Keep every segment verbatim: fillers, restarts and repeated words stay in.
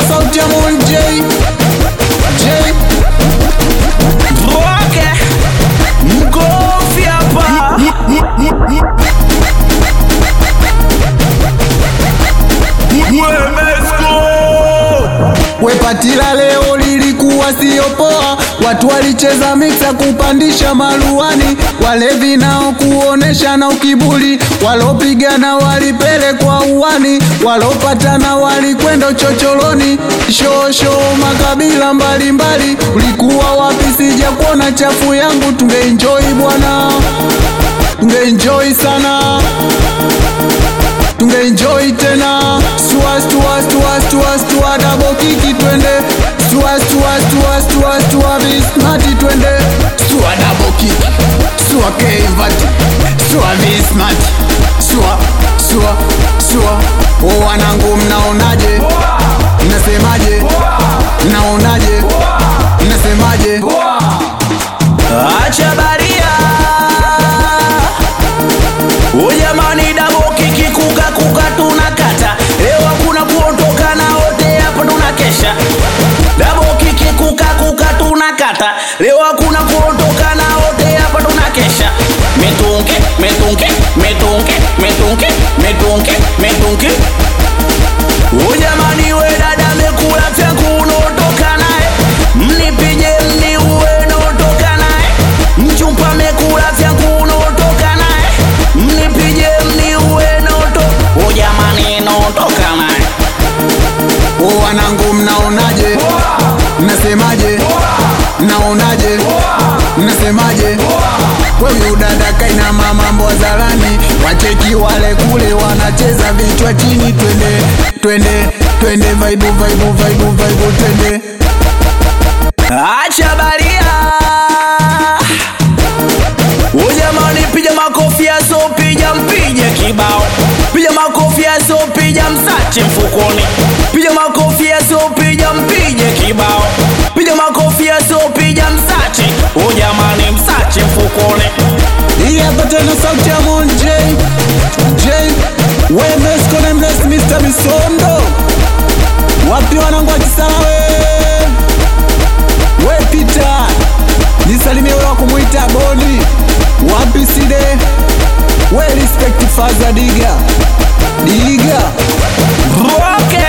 sauti ya Mon J J Roke Mkofi hapa Wepatila leo lilikuwa sio poa. Watu walicheza mixa kupandisha maluani. Walevi nao kuonesha na ukibuli. Walopigana walipelekwa uwani. Walopatana walikwenda chocholoni. Show show makabila mbali mbali. Ulikuwa wapi sija kuona chafu yangu. Tunge enjoy bwana, tunge enjoy sana, tunge enjoy tena. Stua stua stua stua stua double kiki twende. Stua stua stua stua stua vismati twende. Stua double kiki, stua kevati, stua vismati, stua stua stua. O wanangu mnaonaje? Mnasemaje? Mnaonaje? Mnasemaje? Acha baria O jamani double kiki kuka kuka tunakata. Leo hakuna kuondoka na wote hapa tunakesha. Double kiki kuka kuka tunakata. Leo hakuna kuondoka na wote hapa tunakesha. Metunke, metunke, metunke, metunke, metunke, metunke. O jamani we dada mekula vyangu unaondoka naye. Mnipige mni uwe unaondoka naye. Mchumpa mekula vyangu unaondoka naye. Mnipige mni uwe unaondoka. O jamani unaondoka naye. O wanangu mnaonaje? Mnasemaje? Mnaonaje? Mnasemaje? Wewe udada kaina mama mbozalani. Wacheki wale kule wanacheza vichwa chini. Twende, twende, twende vibe vibe vibe vibe twende. Acha baria O jamani piga makofi ya so piga mpige kibao. Piga makofi ya so piga msache mfukoni. Piga makofi ya so piga mpige kibao. Piga makofi ya so piga msache. O jamani msache mfukoni. Hii hapa tena sauti ya Mon J J Wemes kone mless mister Misondo. Wapi wanangu wa Kisarawe? We Peter nisalimie wewe kumuita Boni. Wapi Side? We respect Faza Diga Diga Roke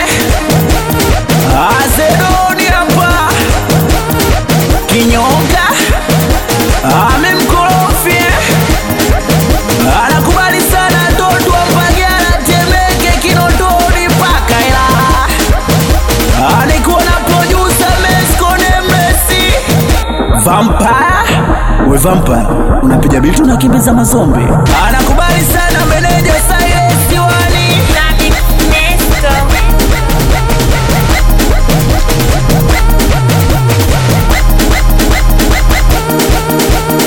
Azeroni hapa Kinyonga Amemkorofi Anakubali sana Toto Mpagana Temeke Kinondoni paka ila Alikuwa na producer Meskone Messi Vampire We Vampire unapiga bitu unakimbiza mazombi. Anaku